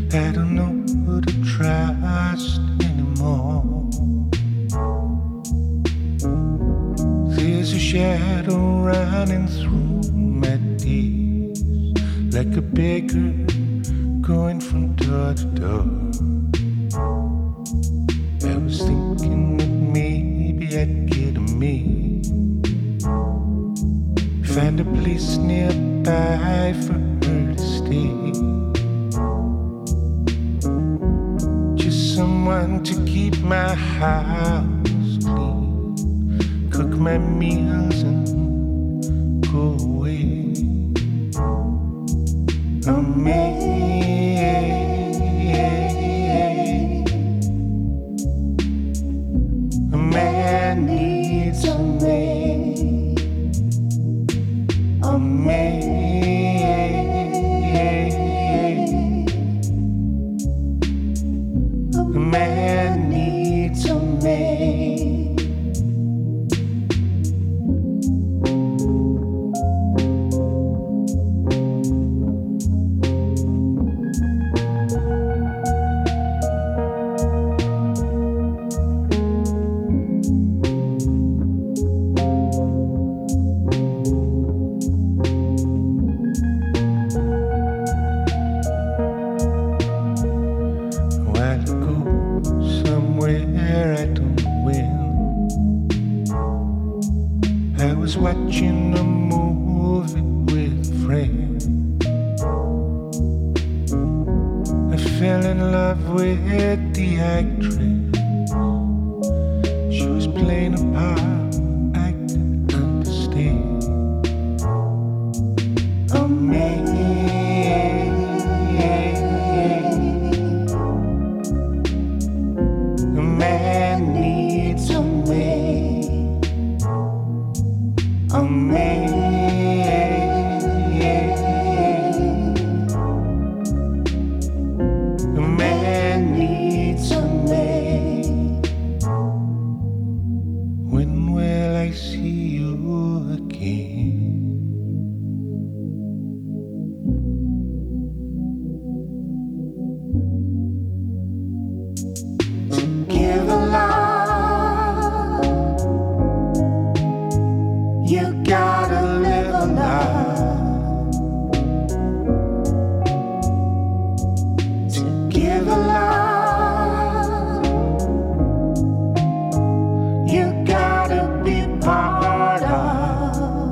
I don't know who to trust anymore. There's a shadow running through my days, like a beggar going from door to door. I was thinking that maybe I'd get a maid, find a place nearby for her to stay. Just someone to keep my house clean, cook my meals and go away. A maid, a man needs a maid. A maid, a man needs a maid. Watching a movie with friends, I fell in love with the actress. She was playing a part I didn't understand. A man, a man needs a maid. A man, a man needs a maid. When will I see you again? To give a love, you gotta live a life. To give a love, you gotta be part of.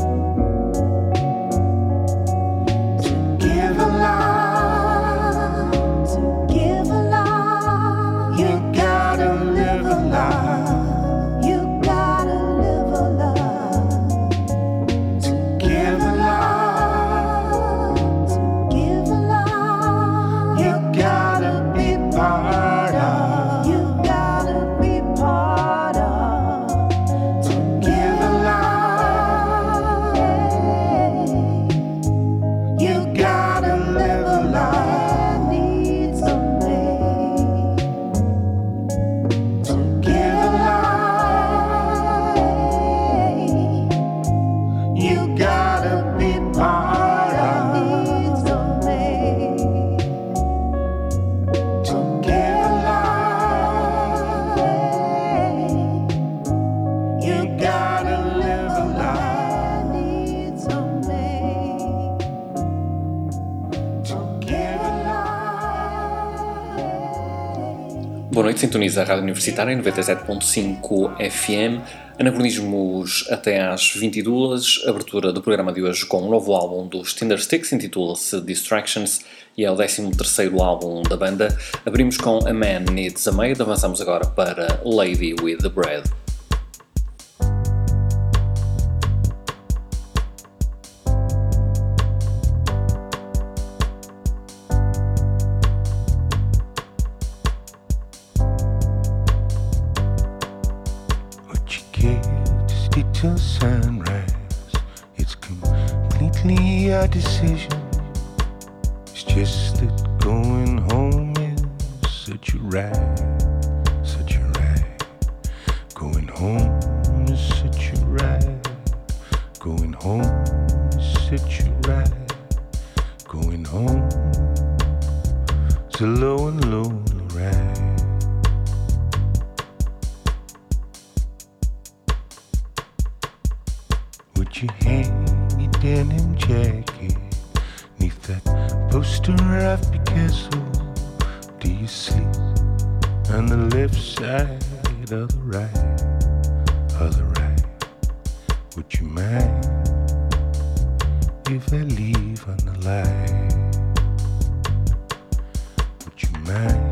To give a love, you gotta live a life. You gotta live a life. To give a love, you gotta be part of. You gotta be part of. To give a love, you gotta live a life. Needs a maid. To give a love, you gotta be part of. Needs a maid. To give a love, you gotta live a life. Needs a maid. To give a love. Boa noite, sintoniza a Rádio Universitária em 97.5 FM. Anacronismos até às 22, abertura do programa de hoje com um novo álbum dos Tindersticks, intitula-se Distractions e é o 13º álbum da banda. Abrimos com A Man Needs a Maid, avançamos agora para Lady with the Bread. What you get to stay till sunrise, it's completely your decision. It's just that going home is such a ride, such a ride. Going home is such a ride. Going home is such a ride. Going home, It's a low and lonely ride. Would you hang your denim jacket neath that poster of Picasso? Do you sleep on the left side or the right? Or the right? Would you mind if I leave on the light? Would you mind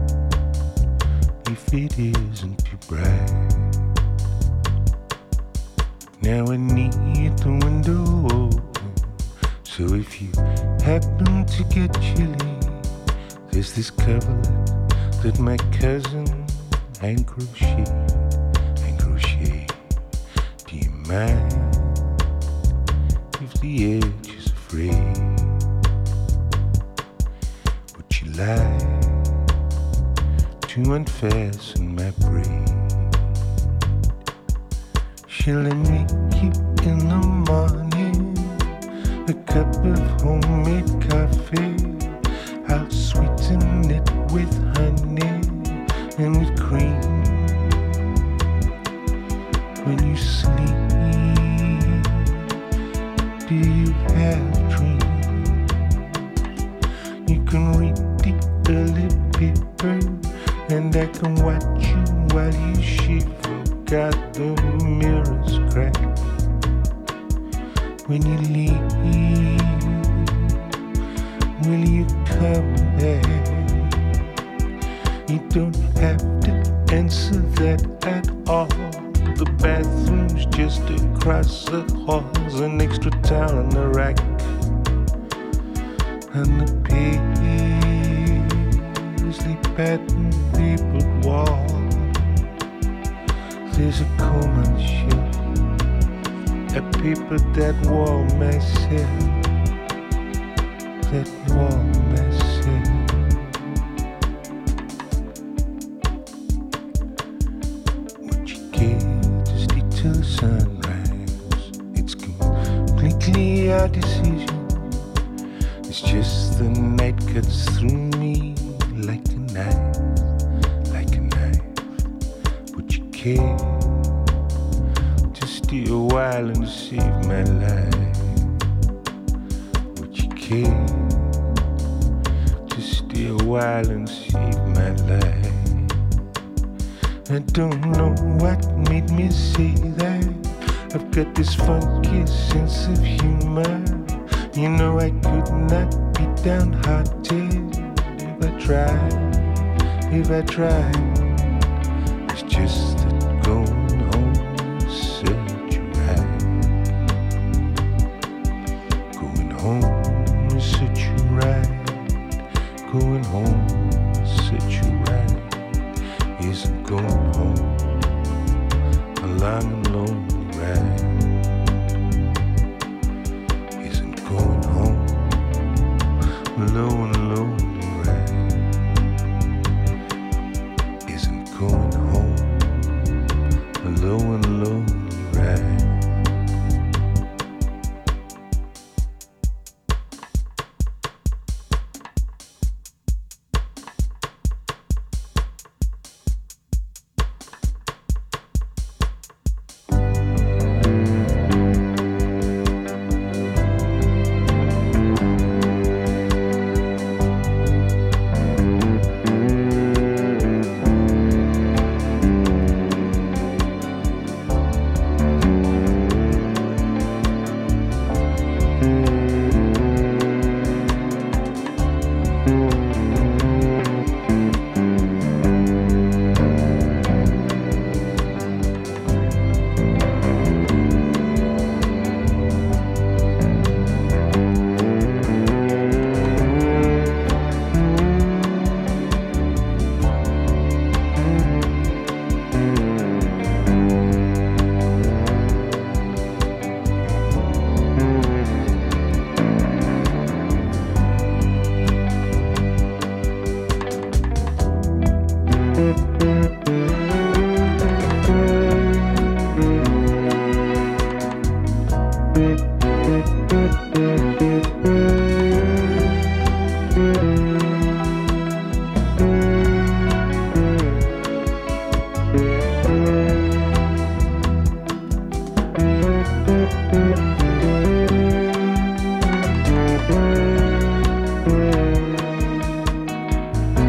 if it isn't too bright? Now I need the window open, so if you happen to get chilly, there's this coverlet that my cousin hand crocheted. Do you mind if the edge is afraid? Would you like to unfasten my braid? Shall I make you in the morning a cup of homemade coffee? I'll sweeten it with honey and with cream. When you sleep, do you have dreams? You can read the early paper, and I can watch you while you shiver. Got the mirrors cracked. When you leave, will you come back? You don't have to answer that at all. The bathroom's just across the halls, an extra towel on the rack, and the paisley pattern papered wall. There's a comb on the shelf. I papered that wall myself. That wall myself. Would you care to stay till the sunrise? It's completely our decision. It's just the night cuts through me like a knife, like a knife. Would you care to stay a while and save my life? Would you care to stay a while and save my life? I don't know what made me say that. I've got this funky sense of humor. You know I could not be downhearted if I tried, if I tried. It's just that going home is such a ride. Going home is such a ride. Going home is such a ride. Isn't going home a long and lonely ride? Isn't going home a low and lonely ride? Isn't going home a low and lonely ride?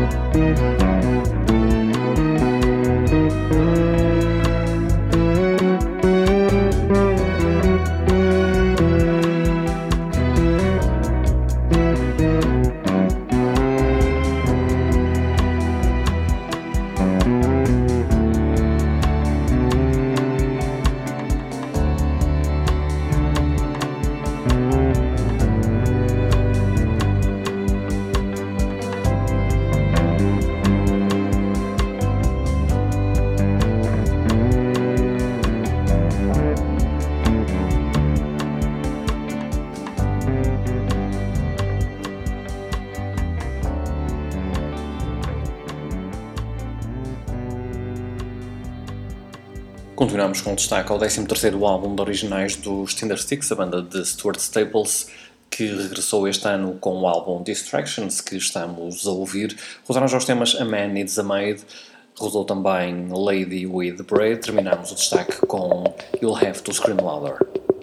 Continuamos com destaque ao 13º álbum de originais dos Tindersticks, a banda de Stuart Staples, que regressou este ano com o álbum Distractions, que estamos a ouvir. Rodaram já os temas A Man Needs a Maid, rodou também Lady with Braid. Terminamos o destaque com You'll Have to Scream Louder.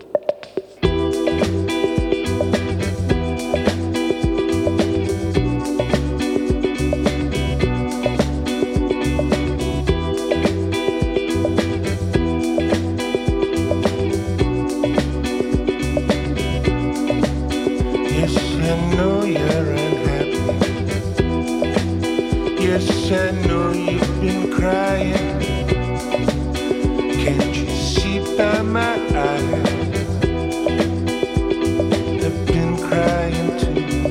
I know you've been crying. Can't you see by my eyes? I've been crying too.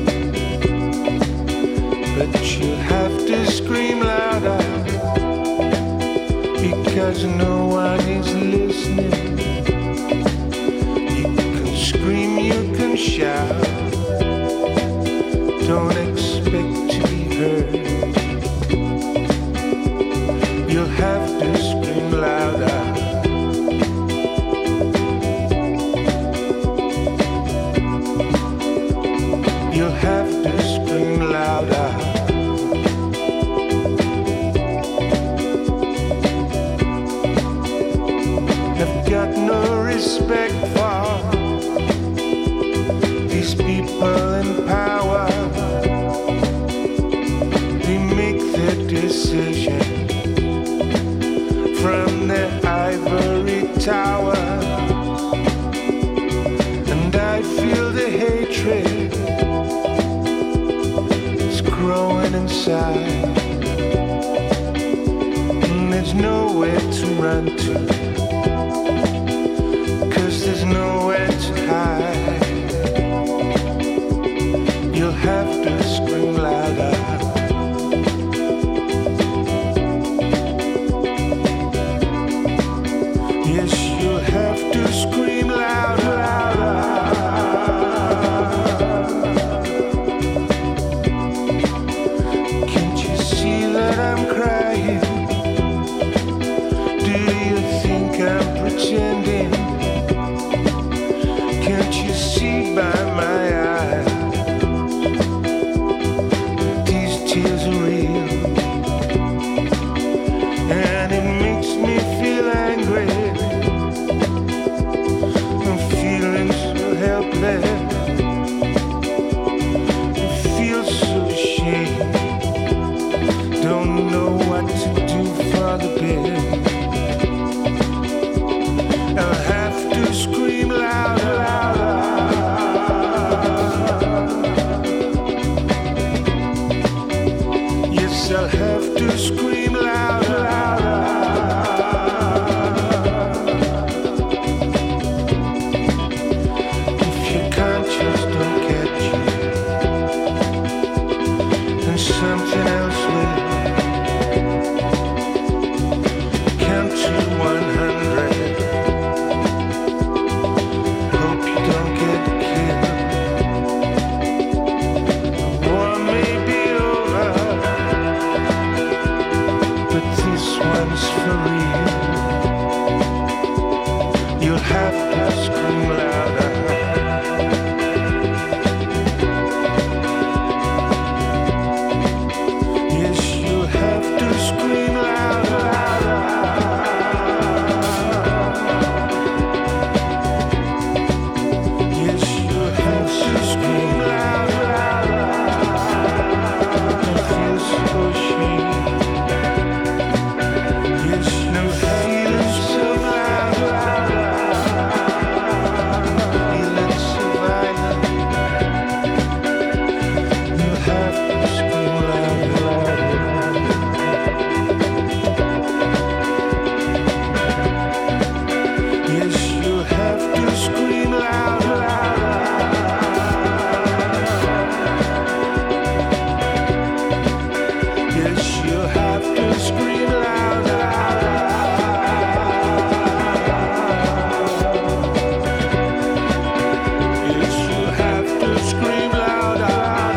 But you'll have to scream louder, because no one is listening. You can scream, you can shout. Don't expect to be heard. You'll have to scream louder. You'll have to scream louder. I've got no respect for these people in power. They make their decision from their ivory tower, and I feel the hatred is growing inside, and there's nowhere to run to, 'cause there's nowhere to hide. You'll have to scream louder. Scream louder, Can't you see that I'm crying? Do you think I'm pretending? Can't you see by my eyes these tears are real? And it makes me feel angry. I feel so ashamed. Don't know what to do for the best. I'll have to scream louder. Yes, I'll have to scream louder. Something else will. Count to 100. Hope you don't get killed. The war may be over, but this one's for real. You'll have to scream louder. scream louder. Yes, you have to scream louder.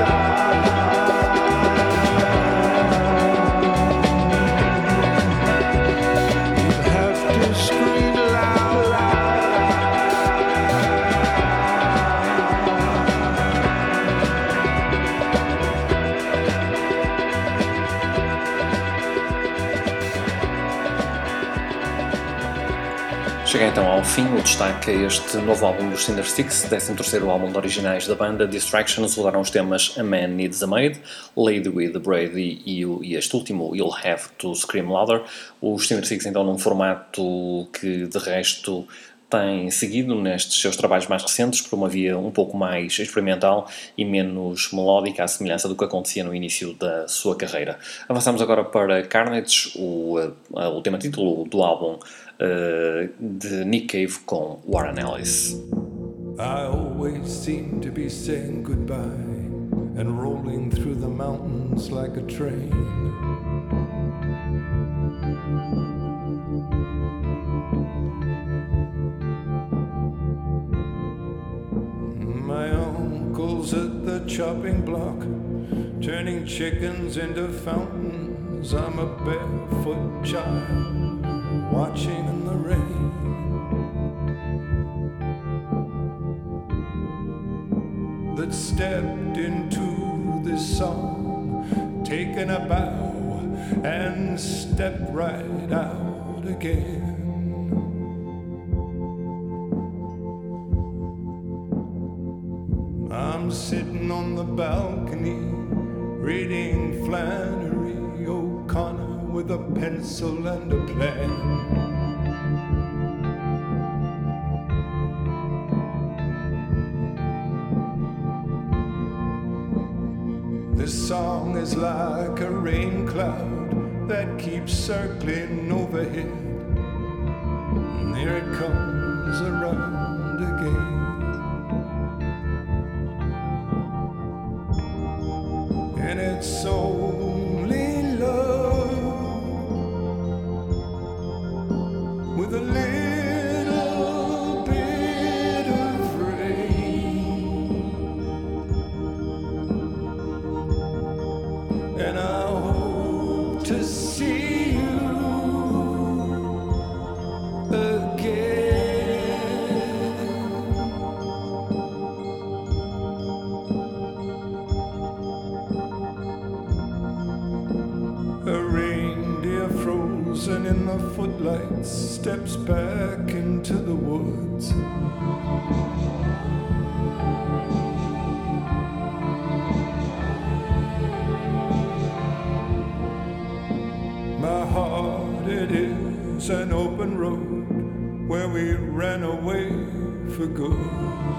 You have to scream louder. Chega então ao fim o destaque a este novo álbum dos Cinder Six, 13º álbum de originais da banda. Distractions rodaram os temas A Man Needs a Maid, Lady with the Brady e este último, You'll Have to Scream Louder. Os Cinder Six então num formato que de resto tem seguido nestes seus trabalhos mais recentes por uma via um pouco mais experimental e menos melódica, à semelhança do que acontecia no início da sua carreira. Avançamos agora para Carnage, o tema título do álbum de Nick Cave com Warren Ellis. I always seem to be saying goodbye and rolling through the mountains like a train. My uncle's at the chopping block, turning chickens into fountains. I'm a barefoot child watching in the rain. That stepped into this song, taken a bow and stepped right out again. I'm sitting on the balcony, reading Flannery O'Connor with a pencil and a plan. This song is like a rain cloud that keeps circling overhead. And here it comes around again. And it's only love with a little bit of rain. And I hope to see you again. A reindeer frozen in the footlights steps back into the woods. My heart, it is an open road where we ran away for good.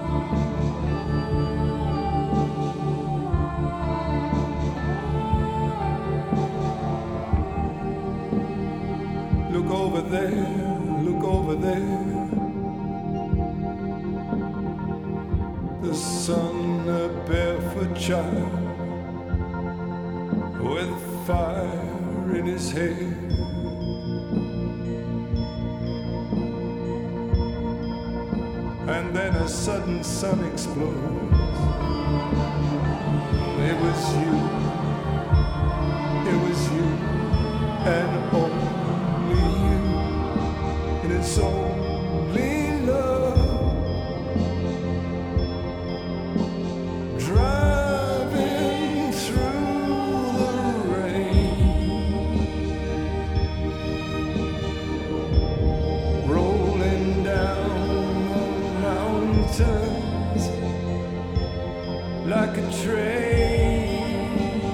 Look over there, look over there. The son, a barefoot child with fire in his hair. And then a sudden sun explodes. It was you, and only you, and it's only love driving through the rain, rolling down the mountains like a train.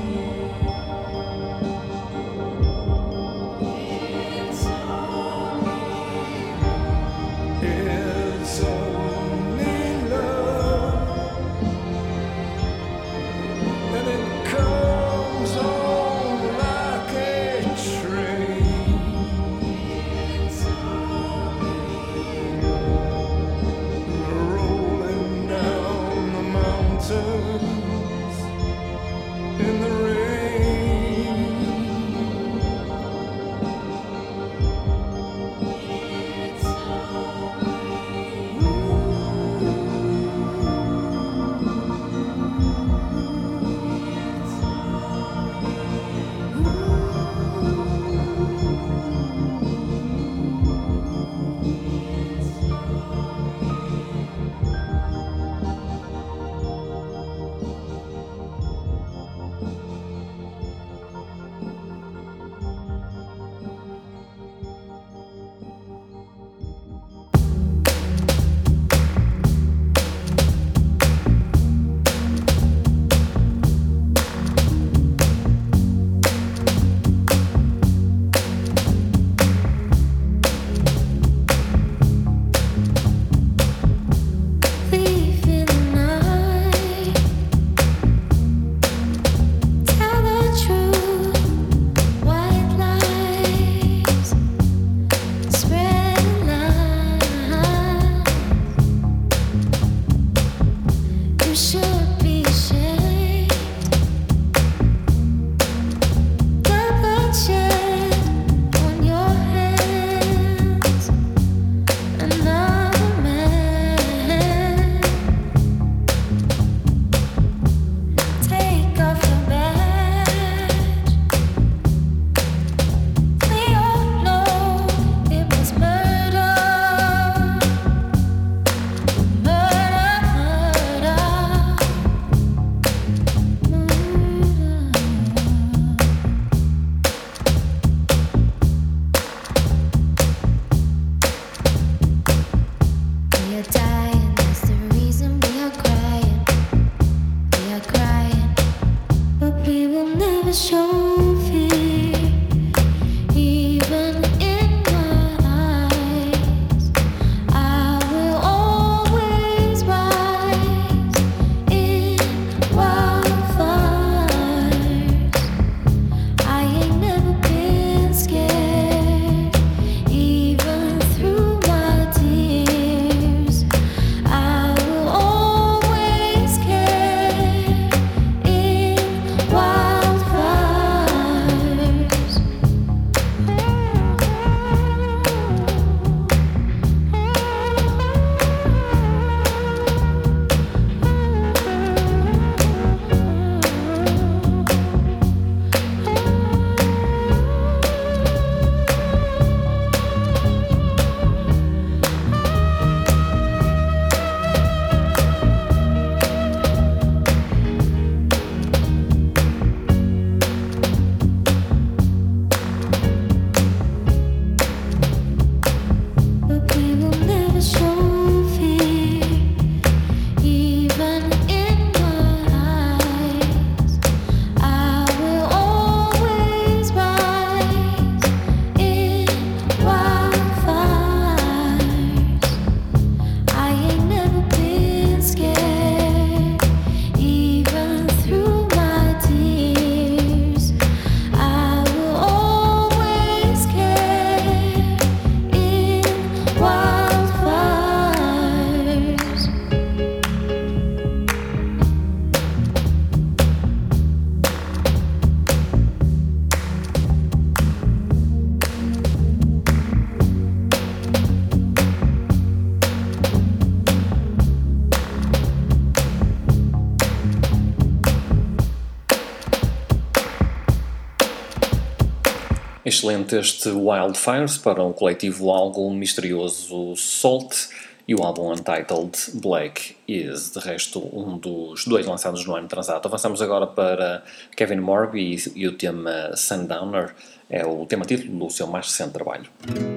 Excelente este Wildfires para um coletivo algo misterioso Salt e o álbum Untitled Black Is, de resto um dos dois lançados no ano transato. Avançamos agora para Kevin Morby e o tema Sundowner, é o tema título do seu mais recente trabalho.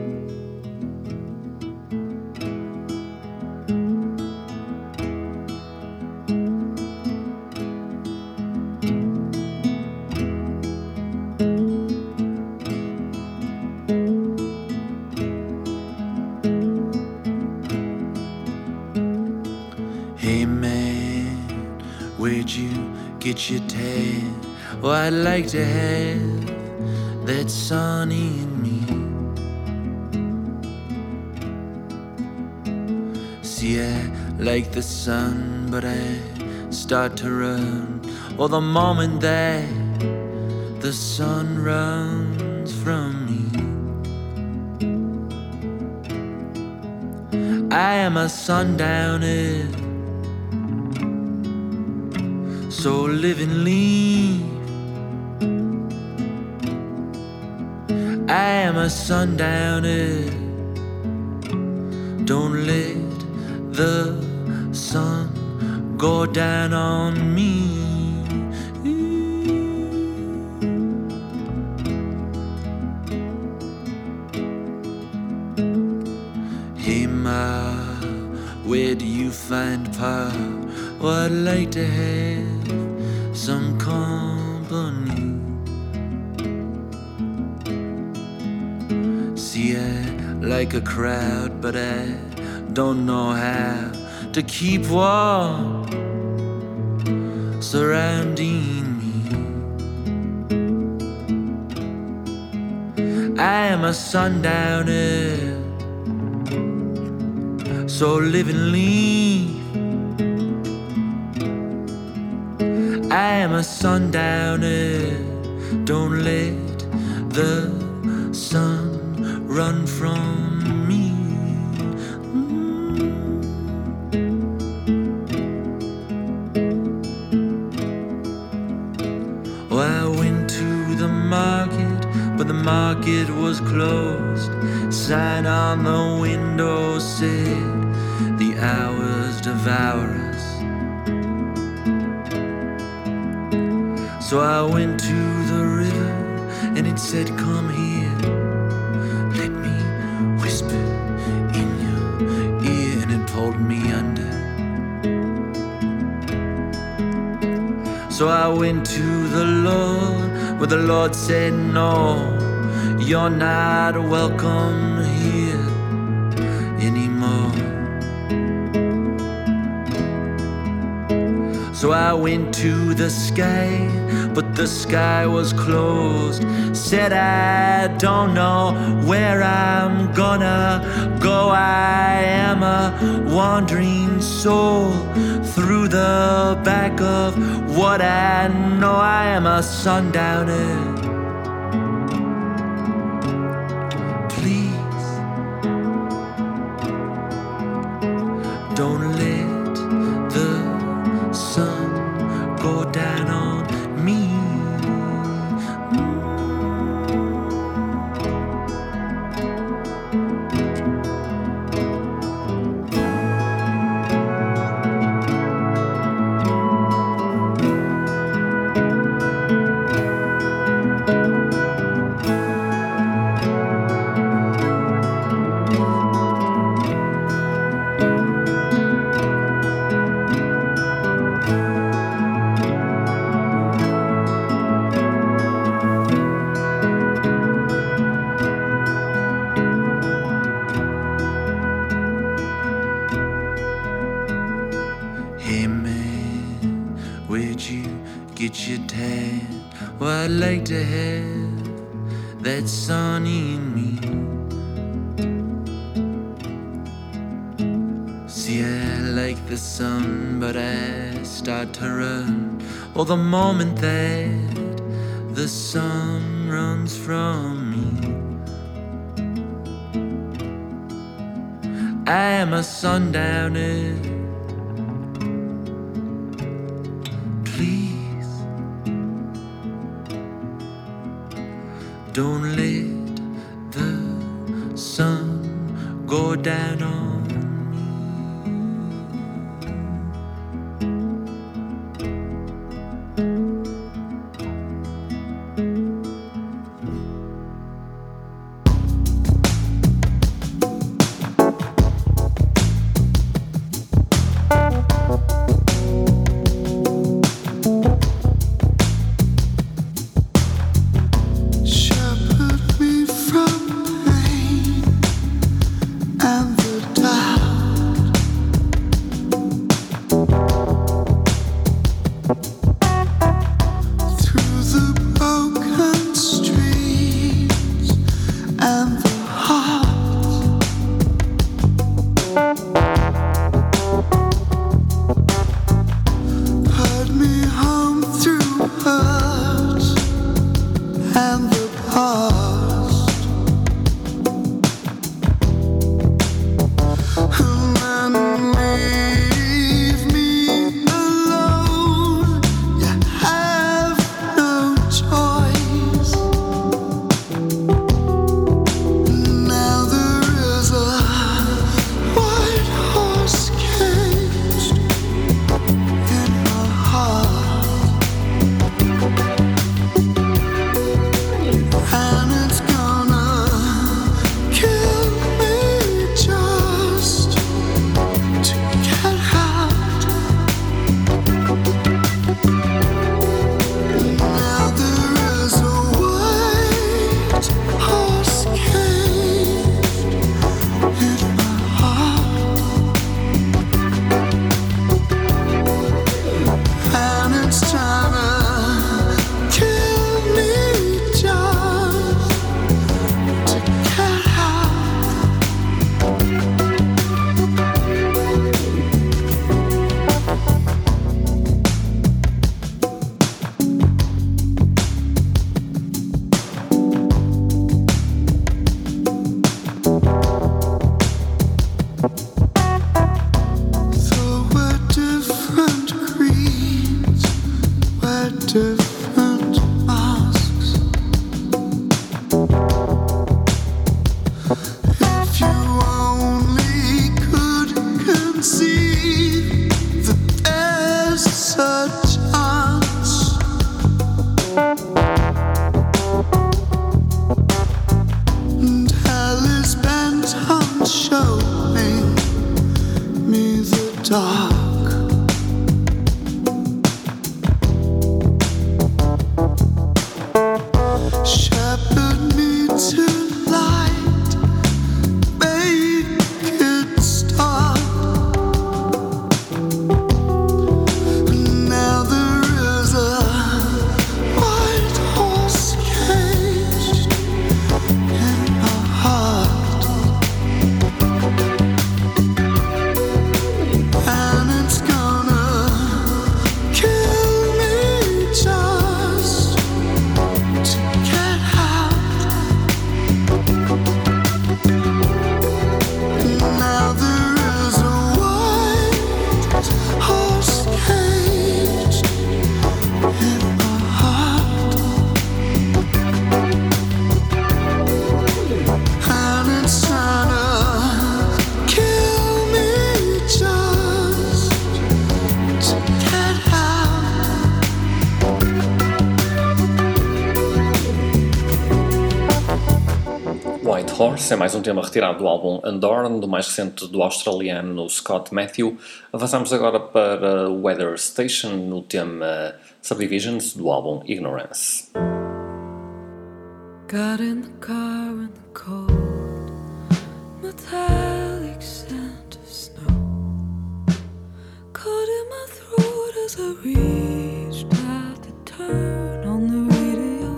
Get your tan. Oh, I'd like to have that sun in me. See, I like the sun, but I start to run. Oh, the moment that the sun runs from me, I am a sundowner. So live and leave. I am a sundowner. Don't let the sun go down on me. Hey ma, where do you find power? Oh, I'd like to have some company. See, I like a crowd, but I don't know how to keep warm surrounding me. I am a sundowner, so live and leave. I am a sundowner. Don't let the sun run from me. Oh, I went to the market, but the market was closed. Sign on the window said, the hours devour us. So I went to the river and it said, come here, let me whisper in your ear, and it pulled me under. So I went to the Lord, where the Lord said, no, you're not welcome here anymore. So I went to the sky, but the sky was closed. Said I don't know where I'm gonna go. I am a wandering soul through the back of what I know. I am a sundowner. Please don't let the sun go down on me. Get your tan. Well, I'd like to have that sun in me. See, I like the sun, but I start to run. Well, the moment that the sun runs from me, I am a sundowner. Don't let the sun go down on me. And Horse é mais um tema retirado do álbum Undorn, do mais recente do australiano Scott Matthew. Avançamos agora para Weather Station, no tema Subdivisions, do álbum Ignorance. Got in the car in the cold, metallic scent of snow, caught in my throat as I reached out to turn on the radio.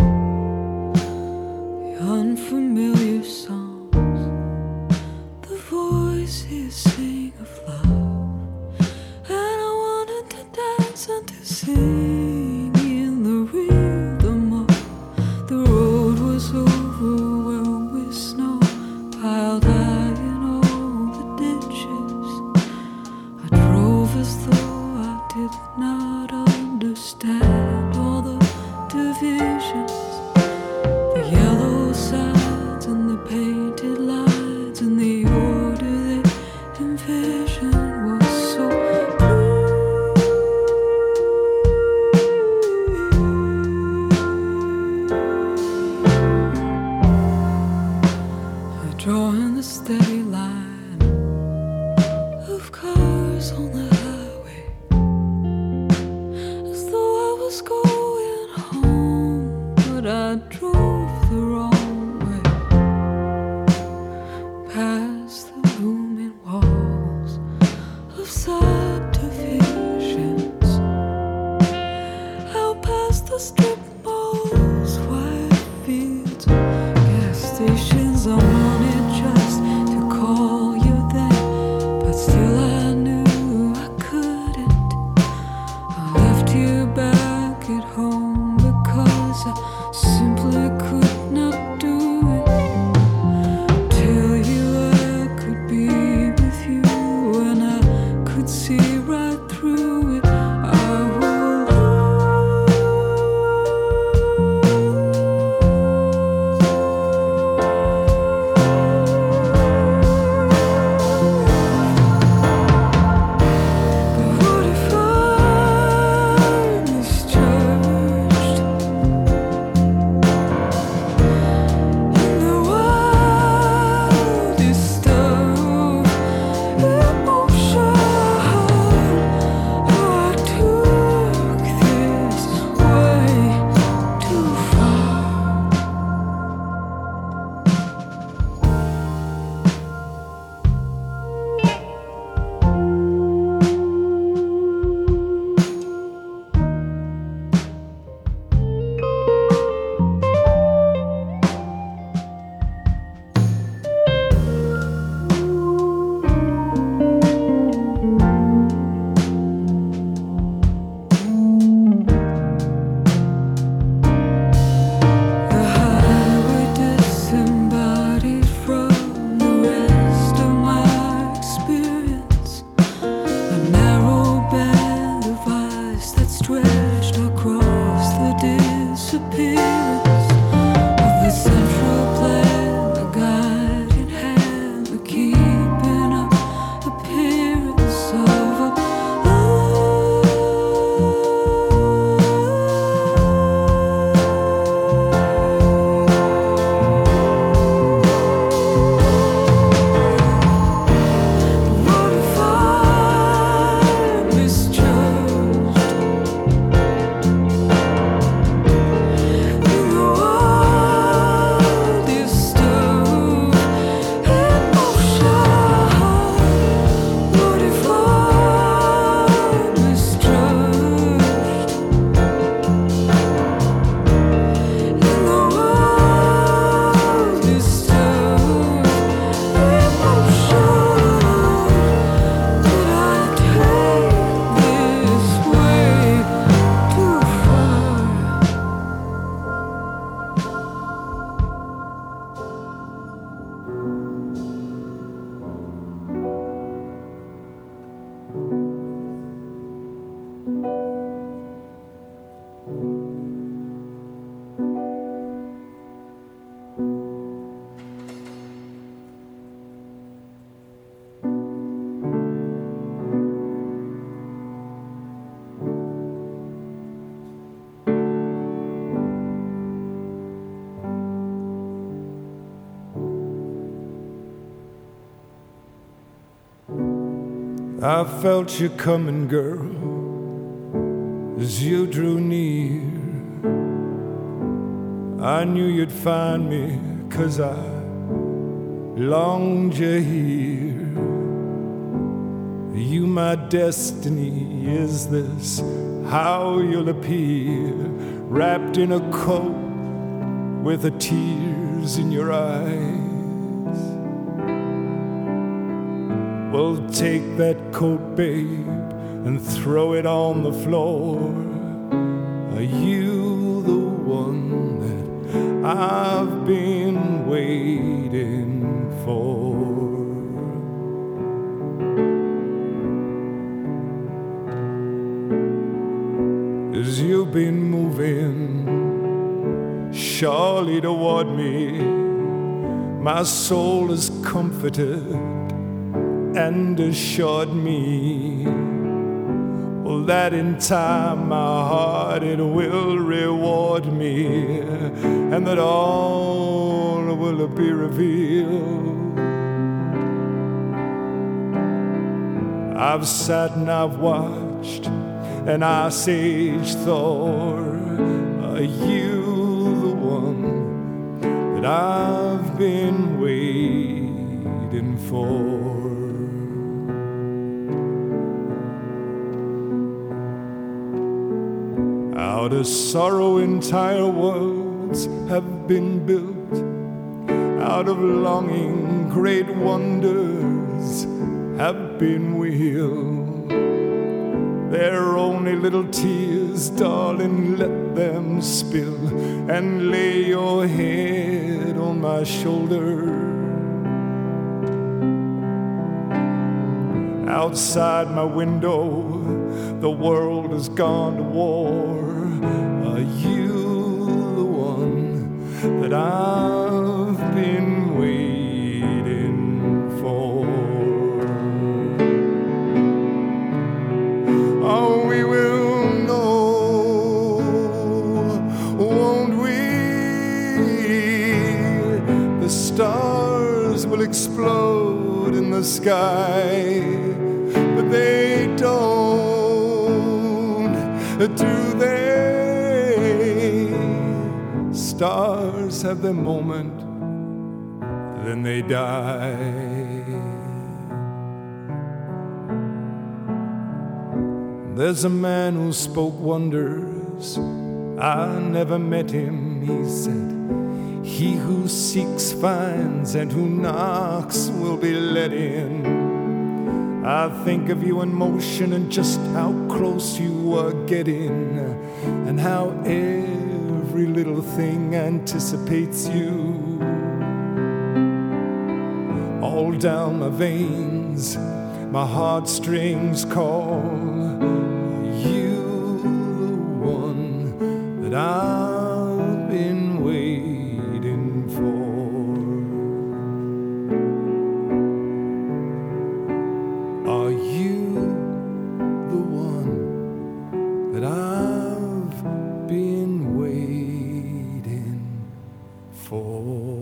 The unfamiliar songs, the voices sing of love, and I wanted to dance and to sing in the rhythm of the road was overwhelmed with snow, piled high in all the ditches. I drove as though I did not understand all the divisions, the yellow signs and the painted lines, and the order they envisioned was so drawing the steady line of cars on the highway, as though I was going home, but I drove the wrong way, past the looming walls of subdivisions, out past the strip malls, wide fields, gas stations. I wanted just to call you then, but still I knew I couldn't. I left you back at home because I simply could not I felt you coming, girl, as you drew near. I knew you'd find me, 'cause I longed you here. You my destiny, is this how you'll appear? Wrapped in a coat with the tears in your eyes. Well, take that coat, babe, and throw it on the floor. Are you the one that I've been waiting for? As you've been moving surely toward me, my soul is comforted and assured me, well, that in time my heart it will reward me, and that all will be revealed. I've sat and I've watched and I sage thought, are you the one that I've been waiting for? Out of sorrow entire worlds have been built, out of longing great wonders have been wheeled. They're only little tears, darling, let them spill, and lay your head on my shoulder. Outside my window, the world has gone to war. Are you the one that I've been waiting for? Oh, we will know, won't we? The stars will explode in the sky, but they don't, do they? Stars have their moment, then they die. There's a man who spoke wonders, I never met him, he said, he who seeks finds, and who knocks will be let in. I think of you in motion and just how close you are getting, and how every little thing anticipates you. All down my veins, my heartstrings call. Are you the one that I've been waiting for? Are you the one that I've been waiting for?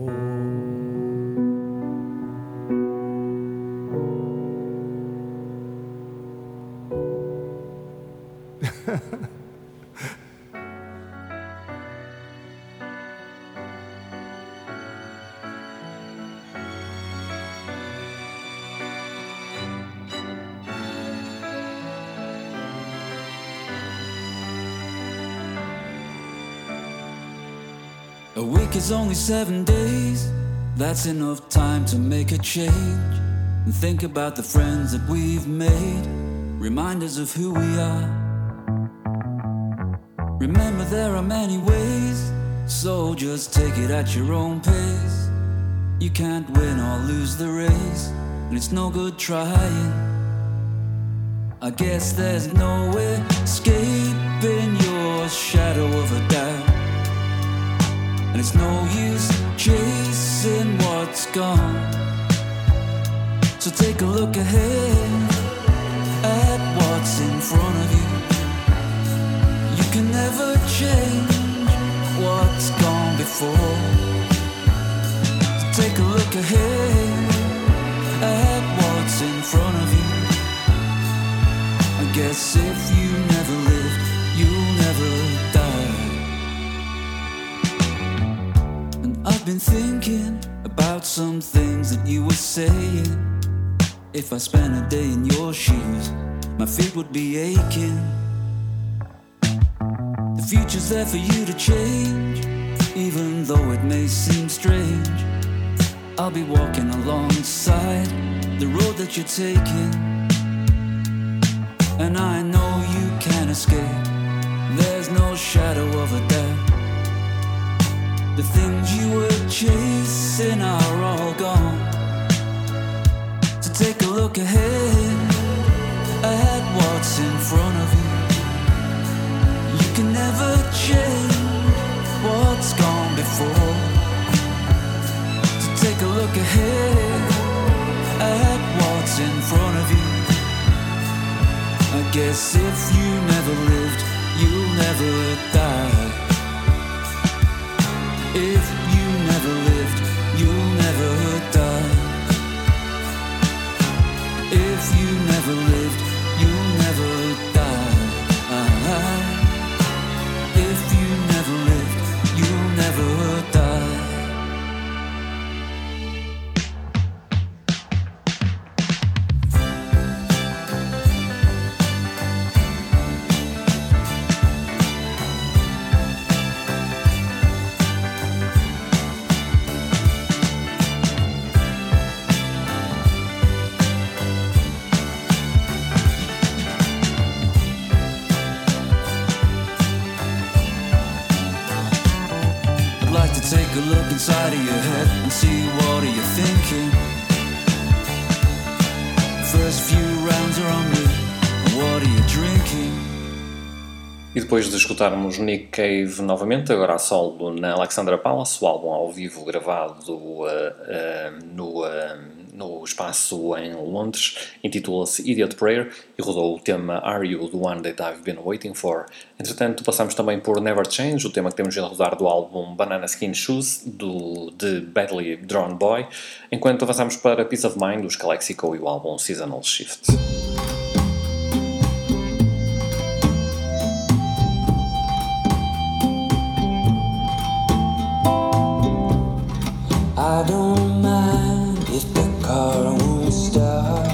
A week is only 7 days, that's enough time to make a change. And think about the friends that we've made, reminders of who we are. Remember there are many ways, so just take it at your own pace. You can't win or lose the race, and it's no good trying. I guess there's no escaping your shadow of a doubt, and it's no use chasing what's gone. So take a look ahead at what's in front of you. You can never change what's gone before. So take a look ahead at what's in front of you. guess if you never lived, you'll never die. And I've been thinking about some things that you were saying. If I spent a day in your shoes, my feet would be aching. The future's there for you to change, even though it may seem strange. I'll be walking alongside the road that you're taking, and I know you can't escape. There's no shadow of a doubt. The things you were chasing are all gone. So take a look ahead at what's in front of you. You can never change what's gone before. So take a look ahead at what's in front of you. I guess if you never lived, you'll never die. If you never lived, you'll never die. If you never lived, you'll never die. If you never lived, you'll never die. Take a look inside of your head and see what are you thinking. First few rounds are on me, what are you drinking? E depois de escutarmos Nick Cave novamente, agora a solo na Alexandra Palace, o álbum ao vivo gravado no espaço em Londres, intitula-se Idiot Prayer e rodou o tema Are You the One That I've Been Waiting For. Entretanto, passamos também por Never Change, o tema que temos a rodar do álbum Banana Skin Shoes, de Badly Drawn Boy, enquanto avançamos para Peace of Mind, dos Calexico e o álbum Seasonal Shift. I don't mind if the car won't start,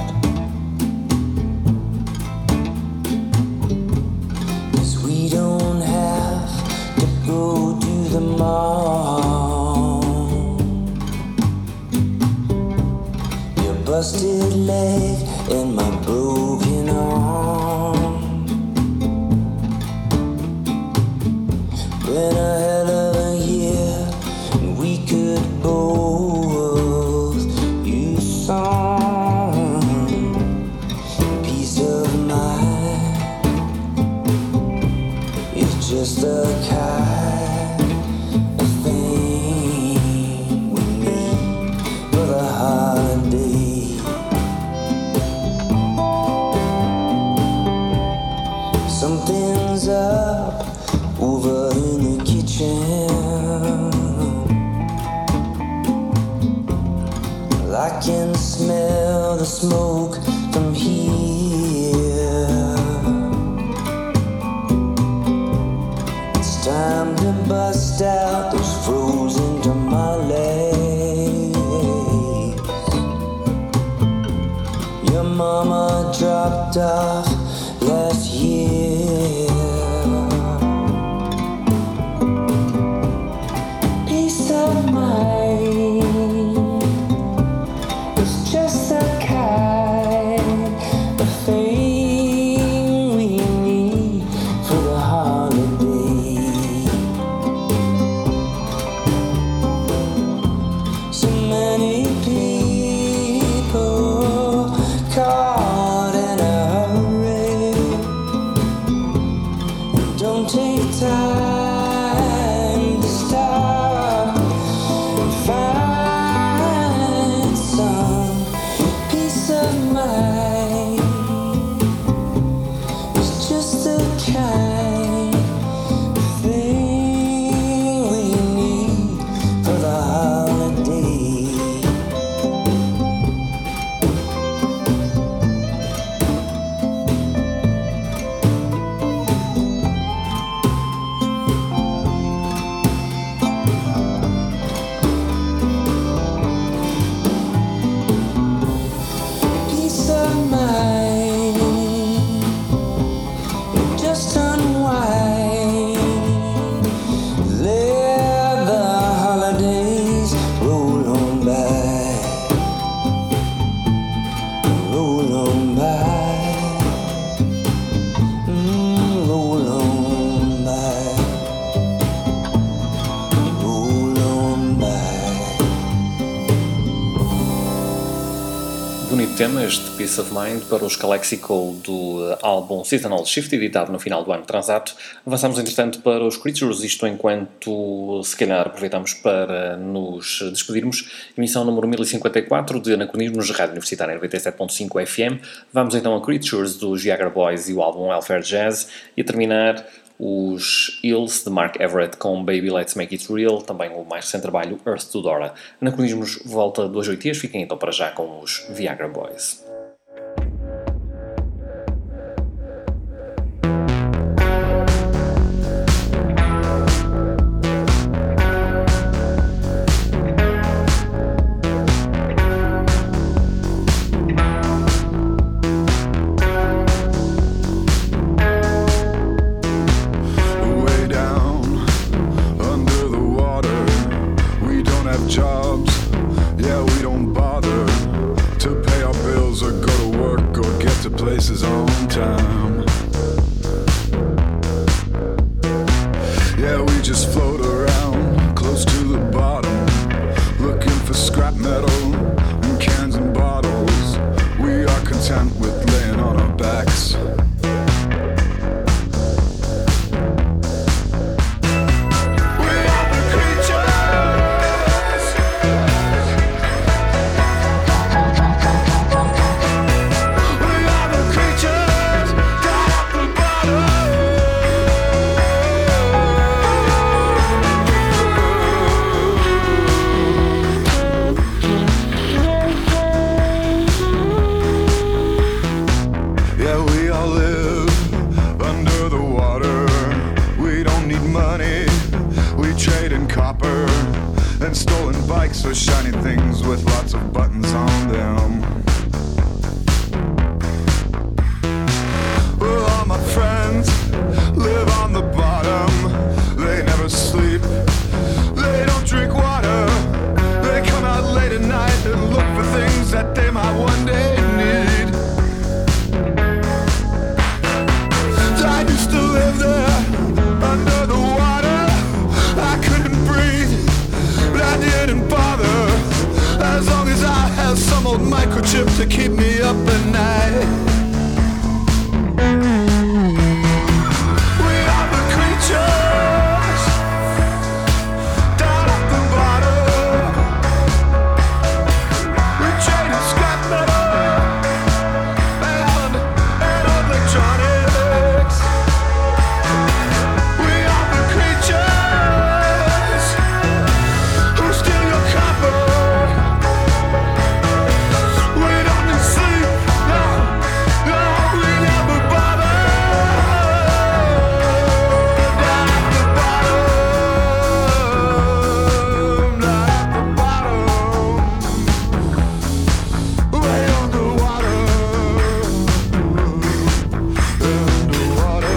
'cause we don't have to go to the mall. Your busted leg and my broken arm, been a hell of a year, and we could both use some peace of mind. It's just the kind of thing we need for the holiday. Something's up over in the kitchen. I can smell the smoke from here. It's time to bust out those frozen tamales. Your mama dropped off last year. Peace of mind, just the kind of thing we need for the holiday. So many people caught in a hurry, don't take time to stop and bonito tema, este Peace of Mind, para os Calexico do álbum Seasonal Shift, editado no final do ano transato. Avançamos, entretanto, para os Creatures, isto enquanto, se calhar, aproveitamos para nos despedirmos. Emissão número 1054 de Anacronismos, Rádio Universitária 97.5 FM. Vamos então a Creatures, dos Viagra Boys e o álbum Welfare Jazz, e a terminar os Hills, de Mark Everett, com Baby Let's Make It Real, também o mais recente trabalho Earth to Dora. Anacronismos volta 2 a 8 dias, fiquem então para já com os Viagra Boys. Jobs, yeah, we don't bother to pay our bills or go to work or get to places on time. Yeah, we just float around close to the bottom, looking for scrap metal and cans and bottles. We are content with laying on our backs. And stolen bikes or shiny things with lots of buttons on them. Well, all my friends live on the bottom. They never sleep, they don't drink water. They come out late at night and look for things that they might one day need. I used to live there under the water. I couldn't breathe, but I didn't bother, as long as I had some old microchip to keep me up at night. We are the creatures down at the bottom. We trade in scrap metal and electronics. We are the creatures who steal your copper. We don't need sleep, no, no, we never bother. Down at the bottom, down at the bottom, way underwater, underwater.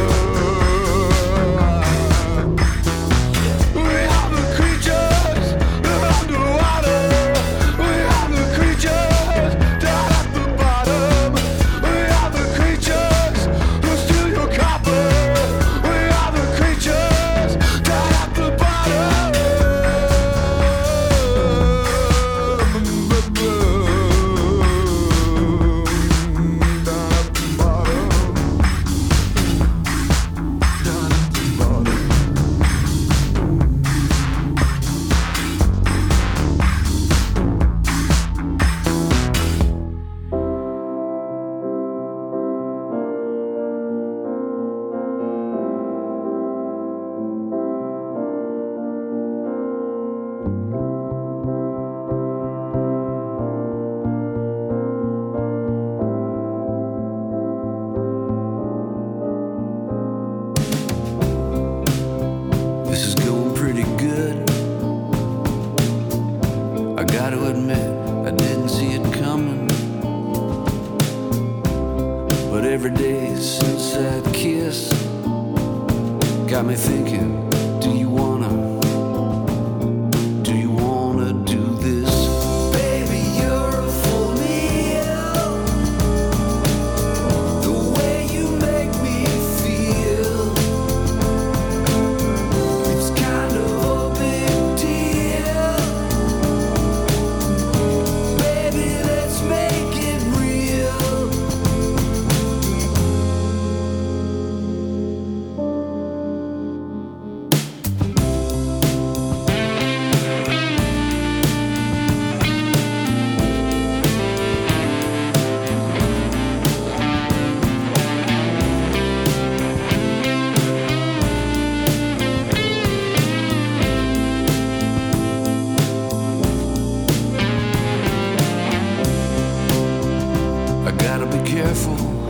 We are the creatures underwater. We are the creatures down at the bottom. We are the creatures who steal your copper. We are the creatures down at the bottom. Down at the bottom. Down at the bottom. This is going pretty good. I gotta admit, I didn't see it coming. But every day since that kiss got me thinking, do you wanna do this? Baby, you're a full meal. The way you make me feel, it's kind of a big deal. Baby, let's make it real. careful.